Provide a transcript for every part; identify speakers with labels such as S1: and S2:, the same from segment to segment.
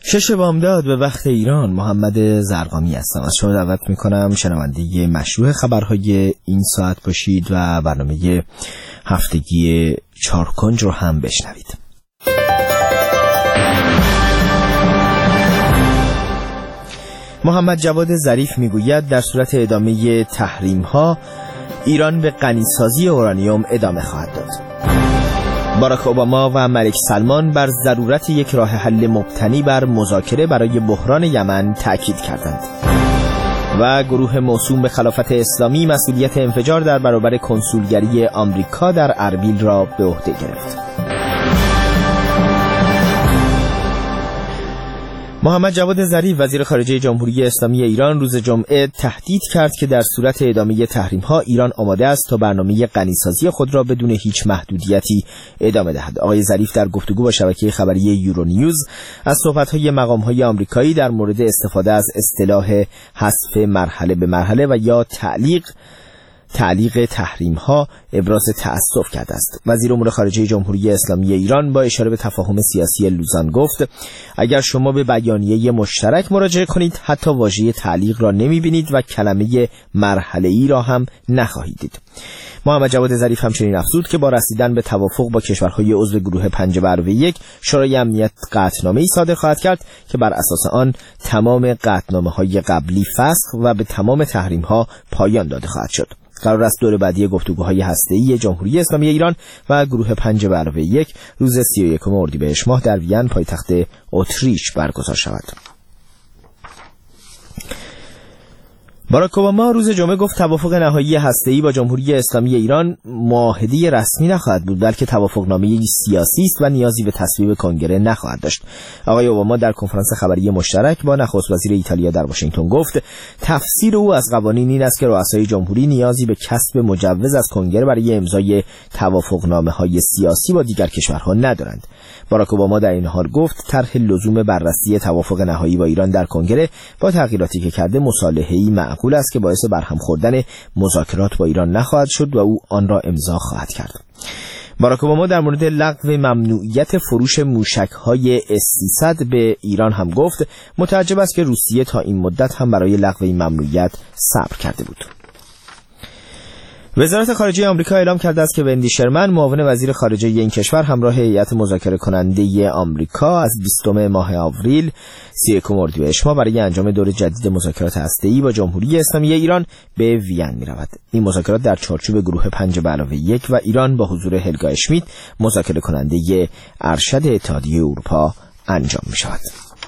S1: 6 بامداد به وقت ایران. محمد زرقامی هستم. از شما دعوت میکنم شنونده مشروع خبرهای این ساعت باشید و برنامه هفتگی چارکنج رو هم بشنوید. محمد جواد ظریف میگوید در صورت ادامه تحریم‌ها ایران به غنیسازی اورانیوم ادامه خواهد داد. باراک اوباما و ملک سلمان بر ضرورت یک راه حل مبتنی بر مذاکره برای بحران یمن تأکید کردند. و گروه موسوم به خلافت اسلامی مسئولیت انفجار در برابر کنسولگری آمریکا در اربیل را به عهده گرفت. محمد جواد ظریف وزیر خارجه جمهوری اسلامی ایران روز جمعه تهدید کرد که در صورت ادامه تحریم‌ها ایران آماده است تا برنامه غنیسازی خود را بدون هیچ محدودیتی ادامه دهد. آقای ظریف در گفتگو با شبکه خبری یورونیوز از صحبت‌های مقام‌های آمریکایی در مورد استفاده از اصطلاح حذف مرحله به مرحله و یا تعلیق تحریم‌ها ابراز تأسف کرده است. وزیر امور خارجه جمهوری اسلامی ایران با اشاره به تفاهم سیاسی لوزان گفت اگر شما به بیانیه مشترک مراجعه کنید حتی واژه تعلیق را نمی‌بینید و کلمه مرحله‌ای را هم نخواهید دید. محمد جواد ظریف همچنین افزود که با رسیدن به توافق با کشورهای عضو گروه 5+1 شورای امنیت قطعنامه‌ای صادر خواهد کرد که بر اساس آن تمام قطعنامه‌های قبلی فسخ و به تمام تحریم‌ها پایان داده خواهد شد. قرار است دور بعدی گفتگوهای هسته‌ای جمهوری اسلامی ایران و گروه 5+1 روز 31 اردیبهشت ماه در وین پایتخت اتریش برگزار شود. باراک اوباما روز جمعه گفت توافق نهایی هسته‌ای با جمهوری اسلامی ایران معاهده رسمی نخواهد بود بلکه توافقنامه سیاسی است و نیازی به تصویب کنگره نخواهد داشت. آقای اوباما در کنفرانس خبری مشترک با نخست وزیر ایتالیا در واشنگتن گفت تفسیر او از قوانین این است که رؤسای جمهوری نیازی به کسب مجوز از کنگره برای امضای توافقنامه‌های سیاسی با دیگر کشورها ندارند. باراک اوباما در این حال گفت طرح لزوم بررسی توافق نهایی با ایران در کنگره با تغییراتی که کرده مصالحه‌ای معقول است که باعث برهم خوردن مذاکرات با ایران نخواهد شد و او آن را امضا خواهد کرد. باراک اوباما در مورد لغو ممنوعیت فروش موشک‌های S-300 به ایران هم گفت متعجب است که روسیه تا این مدت هم برای لغو این ممنوعیت صبر کرده بود. وزارت خارجه آمریکا اعلام کرده است که وندی شرمن معاون وزیر خارجه این کشور همراه هیئت مذاکره کننده آمریکا از 20 ماه آوریل 31 اردیبهشت ماه برای انجام دور جدید مذاکرات هسته‌ای با جمهوری اسلامی ایران به وین می‌رود. این مذاکرات در چارچوب گروه 5+1 و ایران با حضور هلگا اشمیت مذاکره کننده ارشد اتحادیه اروپا انجام می‌شود.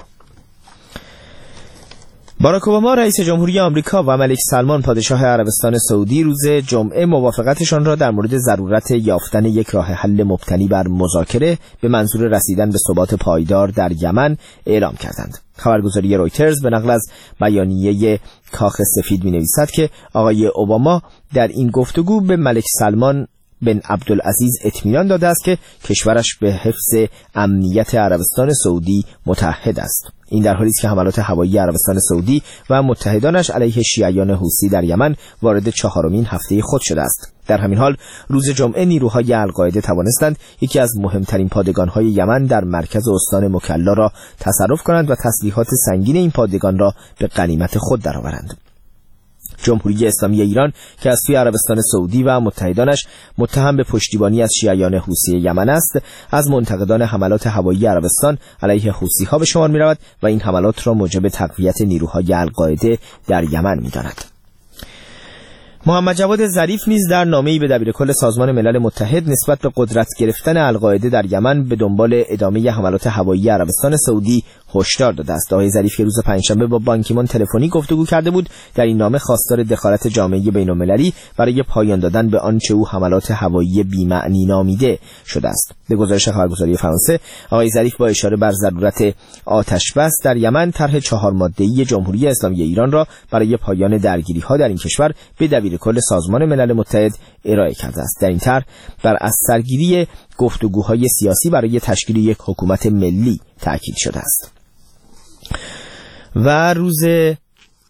S1: باراک اوباما رئیس جمهوری آمریکا و ملک سلمان پادشاه عربستان سعودی روز جمعه موافقتشان را در مورد ضرورت یافتن یک راه حل مبتنی بر مذاکره به منظور رسیدن به ثبات پایدار در یمن اعلام کردند. خبرگزاری رویترز به نقل از بیانیه کاخ سفید می‌نویسد که آقای اوباما در این گفتگو به ملک سلمان بن عبدالعزیز اطمینان داده است که کشورش به حفظ امنیت عربستان سعودی متعهد است. این در حالی است که حملات هوایی عربستان سعودی و متحدانش علیه شیعیان حوثی در یمن وارد 4مین هفته خود شده است. در همین حال روز جمعه نیروهای القاعده توانستند یکی از مهمترین پادگان‌های یمن در مرکز استان مکلا را تصرف کنند و تسلیحات سنگین این پادگان را به غنیمت خود درآورند. جمهوری اسلامی ایران که از سوی عربستان سعودی و متحدانش متهم به پشتیبانی از شیعیان حوثی یمن است، از منتقدان حملات هوایی عربستان علیه حوثی‌ها به شمار می‌رود و این حملات را موجب تقویت نیروهای القاعده در یمن می‌داند. محمد جواد ظریف نیز در نامه‌ای به دبیرکل سازمان ملل متحد نسبت به قدرت گرفتن القاعده در یمن به دنبال ادامه حملات هوایی عربستان سعودی هشدار داده است. آقای ظریف که روز پنجشنبه با بان کی مون تلفنی گفتگو کرده بود، در این نامه خواستار دخالت جامعه بین‌المللی برای پایان دادن به آنچه او حملات هوایی بی‌معنی نامیده شده است. به گزارش خبرگزاری فرانسه، آقای ظریف با اشاره بر ضرورت آتش‌بس در یمن طرح 4 ماده‌ای جمهوری اسلامی ایران را برای پایان درگیری‌ها در این کشور به دبیرکل سازمان ملل متحد ارائه کرده است. در این طرح بر از سرگیری گفتگوهای سیاسی برای تشکیل یک حکومت ملی تاکید شده است. و روز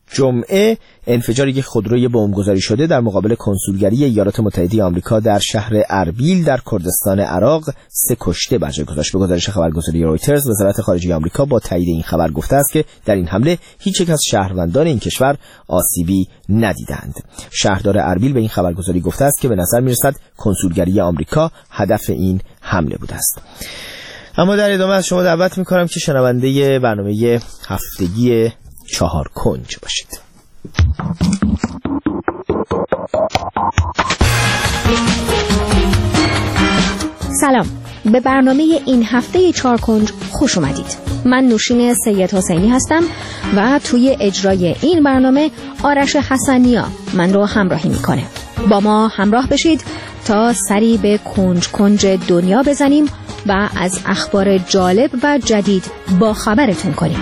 S1: جمعه انفجار یک خودروی بمبگذاری شده در مقابل کنسولگری ایالات متحده آمریکا در شهر اربیل در کردستان عراق 3 کشته بر جای گذاشت. به گزارش خبرگزاری رویترز، وزارت خارجه آمریکا با تایید این خبر گفته است که در این حمله هیچ یک از شهروندان این کشور آسیبی ندیدند. شهردار اربیل به این خبرگزاری گفته است که به نظر می‌رسد کنسولگری آمریکا هدف این حمله بوده است. اما در ادامه از شما دعوت می‌کنم که شنونده برنامه هفتگی 4 کنج باشید.
S2: سلام، به برنامه این هفته 4 کنج خوش اومدید. من نوشین سید حسینی هستم و توی اجرای این برنامه آرش حسنیا من رو همراهی میکنه. با ما همراه بشید تا سری به کنج کنج دنیا بزنیم و از اخبار جالب و جدید با خبرتون کنیم.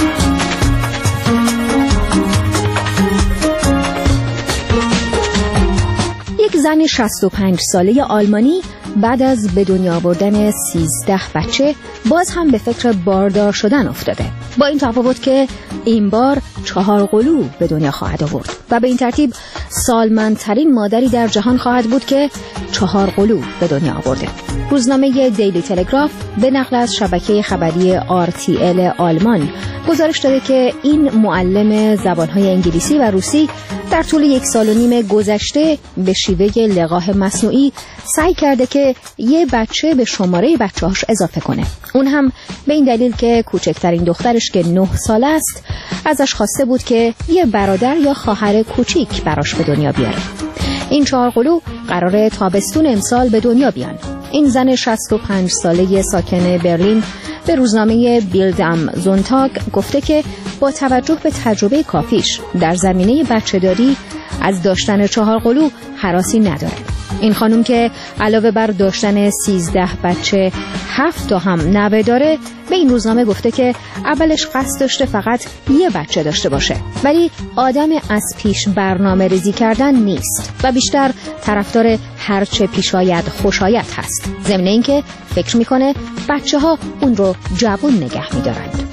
S2: یک زن 65 ساله آلمانی بعد از به دنیا آوردن 13 بچه باز هم به فکر باردار شدن افتاده، با این تفاوت که این بار 4 قلو به دنیا خواهد آورد و به این ترتیب سالمندترین مادری در جهان خواهد بود که 4 قلو به دنیا آورده. روزنامه دیلی تلگراف به نقل از شبکه خبری RTL آلمان گزارش داده که این معلم زبانهای انگلیسی و روسی در طول 1.5 سال گذشته به شیوه لقاح مصنوعی سعی کرده که یه بچه به شماره بچه‌هاش اضافه کنه. اون هم به این دلیل که کوچکترین دخترش که 9 ساله است ازش خواسته بود که یه برادر یا خواهر کوچیک براش به دنیا بیاره. این 4 قلو قراره تابستون امسال به دنیا بیان. این زن 65 ساله ساکن برلین به روزنامه بیلد ام زونتاگ گفته که با توجه به تجربه کافیش در زمینه بچه‌داری از داشتن 4 قلو هراسی نداره. این خانم که علاوه بر داشتن 13 بچه 7 تا هم نوه داره، به این روزنامه گفته که اولش قصد داشته فقط یه بچه داشته باشه، ولی آدم از پیش برنامه ریزی کردن نیست و بیشتر طرفدار هرچه پیش آید خوش آید هست، ضمن اینکه فکر میکنه بچه ها اون رو جوان نگه میدارند.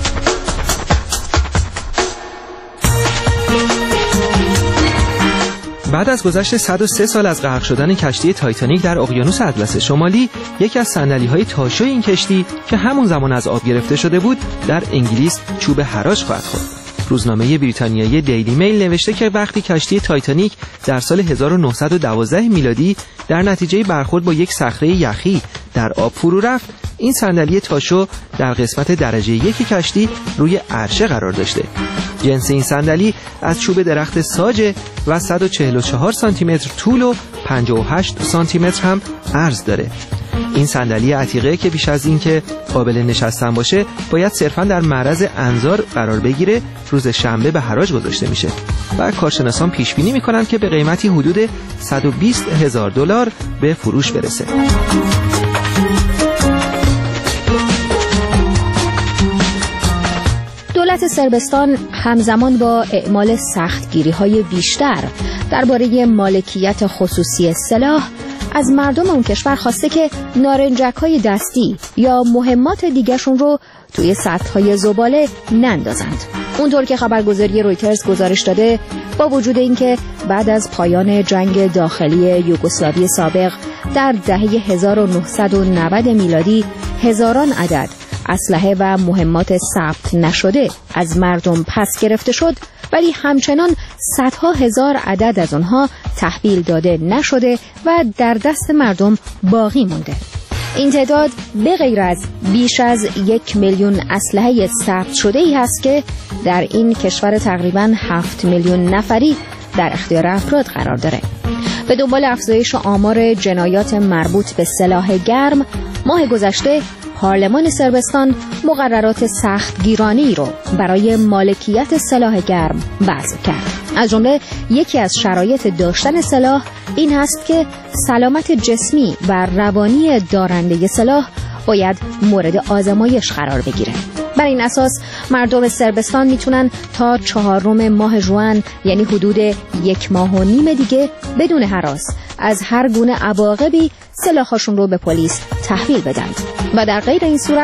S3: بعد از گذشت 103 سال از غرق شدن کشتی تایتانیک در اقیانوس اطلس شمالی، یکی از صندلی‌های تاشوی این کشتی که همون زمان از آب گرفته شده بود، در انگلیس چوب حراج خواهد خورد. روزنامه بریتانیایی دیلی میل نوشته که وقتی کشتی تایتانیک در سال 1912 میلادی در نتیجه برخورد با یک صخره یخی در آب فرو رفت، این صندلی تاشو در قسمت درجه 1 کشتی روی عرشه قرار داشته. جنس این صندلی از چوب درخت ساج و 144 سانتی متر طول و 58 سانتی متر هم عرض داره. این صندلی عتیقه که بیش از این که قابل نشستن باشه باید صرفاً در معرض انظار قرار بگیره، روز شنبه به حراج گذاشته میشه و کارشناسان پیش بینی میکنند که به قیمتی حدود $120,000 به فروش برسه.
S2: دولت صربستان همزمان با اعمال سختگیری‌های بیشتر درباره مالکیت خصوصی سلاح از مردم اون کشور خواسته که نارنجک‌های دستی یا مهمات دیگرشون رو توی سطح‌های زباله نندازند. اونطور که خبرگزاری رویترز گزارش داده، با وجود اینکه بعد از پایان جنگ داخلی یوگسلاوی سابق در دهه 1990 میلادی هزاران عدد اسلحه و مهمات ثبت نشده از مردم پس گرفته شد، ولی همچنان صدها هزار عدد از آنها تحویل داده نشده و در دست مردم باقی مونده. این تعداد به غیر از بیش از 1 میلیون اسلحه ثبت شده ای هست که در این کشور تقریباً 7 میلیون نفری در اختیار افراد قرار داره. به دنبال افزایش آمار جنایات مربوط به سلاح گرم، ماه گذشته پارلمان صربستان مقررات سختگیرانه‌ای رو برای مالکیت سلاح گرم وضع کرد. از جمله یکی از شرایط داشتن سلاح این هست که سلامت جسمی و روانی دارنده سلاح باید مورد آزمایش قرار بگیره. بر این اساس مردم صربستان میتونن تا 4 ماه ژوئن، یعنی حدود 1.5 ماه دیگه، بدون هراس از هر گونه عواقبی سلاحاشون رو به پلیس تحویل بدن و در غیر این صورت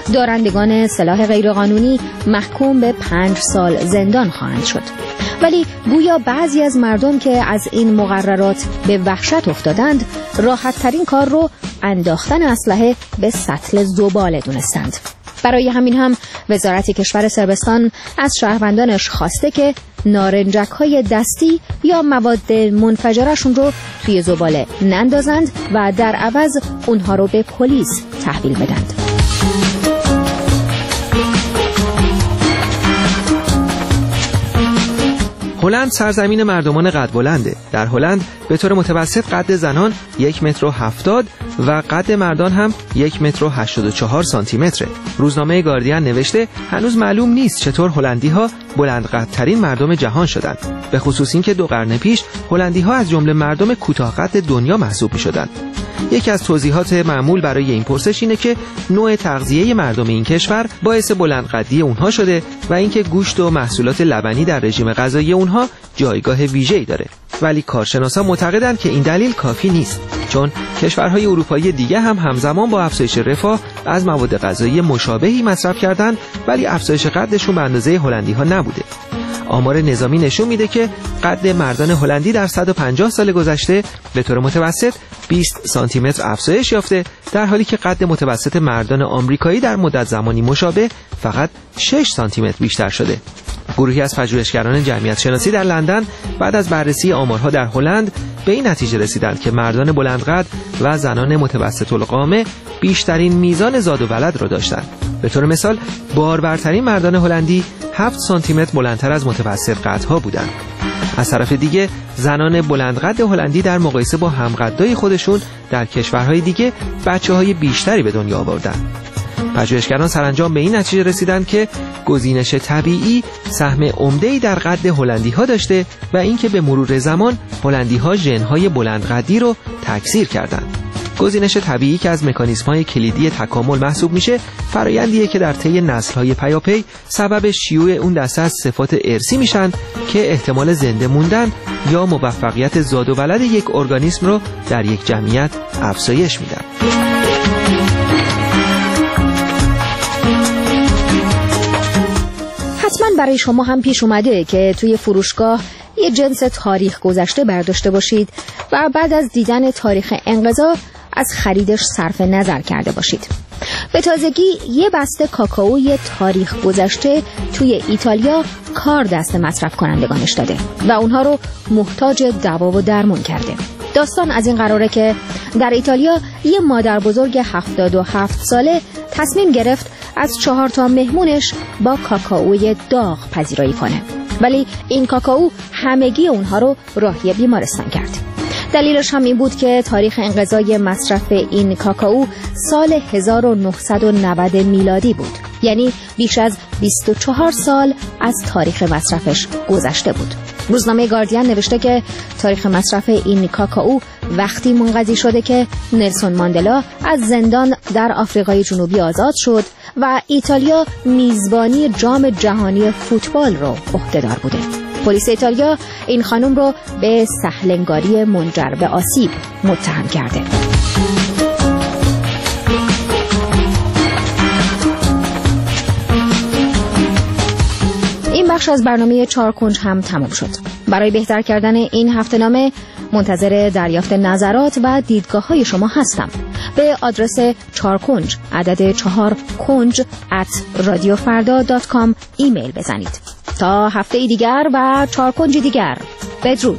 S2: دارندگان سلاح غیرقانونی محکوم به 5 سال زندان خواهند شد. ولی گویا بعضی از مردم که از این مقررات به وحشت افتادند راحت ترین کار رو انداختن اسلحه به سطل زباله دونستند. برای همین هم وزارت کشور صربستان از شهروندانش خواسته که نارنجک‌های دستی یا مواد منفجره‌شون رو توی زباله نندازند و در عوض اونها رو به پلیس تحویل بدند.
S3: هلند سرزمین مردمان قد بلنده. در هلند به طور متوسط قد زنان 1 متر و 70 و قد مردان هم 1 متر و 84 سانتی متره. روزنامه گاردین نوشته هنوز معلوم نیست چطور هلندی‌ها بلندقدترین مردم جهان شدند. به خصوص اینکه 2 قرن پیش هلندی‌ها از جمله مردم کوتاه قد دنیا محسوب می‌شدند. یکی از توضیحات معمول برای این پرسش اینه که نوع تغذیه مردم این کشور باعث بلندقدی اونها شده و اینکه گوشت و محصولات لبنی در رژیم غذایی اونها جایگاه ویژه‌ای داره. ولی کارشناسان معتقدند که این دلیل کافی نیست، چون کشورهای اروپایی دیگه هم همزمان با افزایش رفاه از مواد غذایی مشابهی مصرف کردند، ولی افزایش قدشون به اندازه هلندی‌ها نبوده. آمار نظامی نشون میده که قد مردان هلندی در 150 سال گذشته به طور متوسط 20 سانتی متر افزایش یافته، در حالی که قد متوسط مردان آمریکایی در مدت زمانی مشابه فقط 6 سانتی متر بیشتر شده. گروهی از پژوهشگران جمعیت شناسی در لندن بعد از بررسی آمارها در هلند به این نتیجه رسیدند که مردان بلندقد و زنان متوسط القامه بیشترین میزان زاد و ولد را داشتند. به طور مثال باربرترین مردان هلندی 7 سانتی متر بلندتر از متوسط قدها بودند. از طرف دیگه زنان بلندقد هلندی در مقایسه با همقدای خودشون در کشورهای دیگه بچه‌های بیشتری به دنیا آوردند. پژوهشگران سرانجام به این نتیجه رسیدند که گزینش طبیعی سهم عمده‌ای در قد هلندی‌ها داشته و اینکه به مرور زمان هلندی‌ها ژن‌های بلندقدی رو تکثیر کردند. گزینش طبیعی که از مکانیزم‌های کلیدی تکامل محسوب میشه، فرآیندیه که در طی نسل‌های پیاپی سبب شیوع اون دسته از صفات ارثی میشن که احتمال زنده موندن یا موفقیت زاد و ولد یک ارگانیسم رو در یک جمعیت افزایش میدن.
S2: حتما برای شما هم پیش اومده که توی فروشگاه یه جنس تاریخ گذشته برداشته باشید و بعد از دیدن تاریخ انقضا از خریدش صرف نظر کرده باشید. به تازگی یه بسته کاکائوی تاریخ گذشته توی ایتالیا کار دست مصرف کنندگانش داده و اونها رو محتاج دوا و درمون کرده. داستان از این قراره که در ایتالیا یه مادر بزرگ 77 ساله تصمیم گرفت از 4 تا مهمونش با کاکائوی داغ پذیرایی کنه، ولی این کاکائو همگی اونها رو راهی بیمارستان کرد. دلیلش هم این بود که تاریخ انقضای مصرف این کاکائو سال 1990 میلادی بود، یعنی بیش از 24 سال از تاریخ مصرفش گذشته بود. روزنامه گاردین نوشته که تاریخ مصرف این کاکائو وقتی منقضی شده که نلسون ماندلا از زندان در آفریقای جنوبی آزاد شد و ایتالیا میزبانی جام جهانی فوتبال رو عهده‌دار بوده. پلیس ایتالیا این خانم رو به سهلنگاری منجر به آسیب متهم کرده. این بخش از برنامه 4 کنج هم تمام شد. برای بهتر کردن این هفته‌نامه منتظر دریافت نظرات و دیدگاه‌های شما هستم. به آدرس 4 کنج عدد 4 کنج @radiofarda.com ایمیل بزنید. تا هفته دیگر و 4 کنج دیگر. بدرود.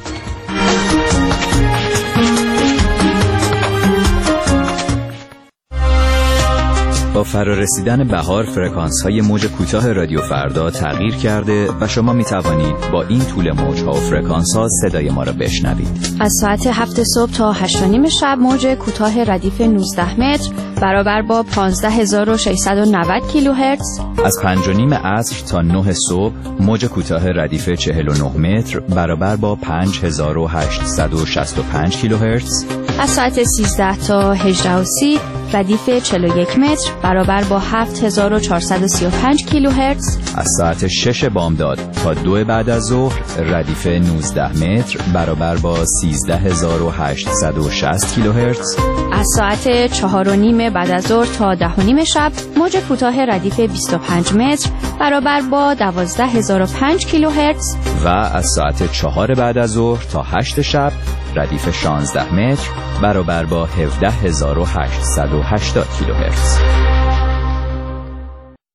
S4: با فرارسیدن بهار فرکانس‌های موج کوتاه رادیو فردا تغییر کرده و شما می توانید با این طول موج‌ها و فرکانس‌ها صدای ما را بشنوید.
S5: از ساعت 7 صبح تا 8:30 شب موج کوتاه ردیف 19 متر برابر با 15690 کیلوهرتز.
S4: از 5:30 عصر تا 9 صبح موج کوتاه ردیف 49 متر برابر با 5865 کیلوهرتز.
S5: از ساعت 13 تا 18:30 ردیف 41 متر برابر با 7435 کیلوهرتز.
S4: از ساعت 6 بامداد تا 2 بعد از ظهر ردیف 19 متر برابر با 13860 کیلوهرتز.
S5: از ساعت 4:30 بعد از ظهر تا 10:30 شب موج کوتاه ردیف 25 متر برابر با 12005 کیلوهرتز.
S4: و از ساعت 4 بعد از ظهر تا 8 شب ردیف 16 متر برابر با 17880 کیلوهرتز.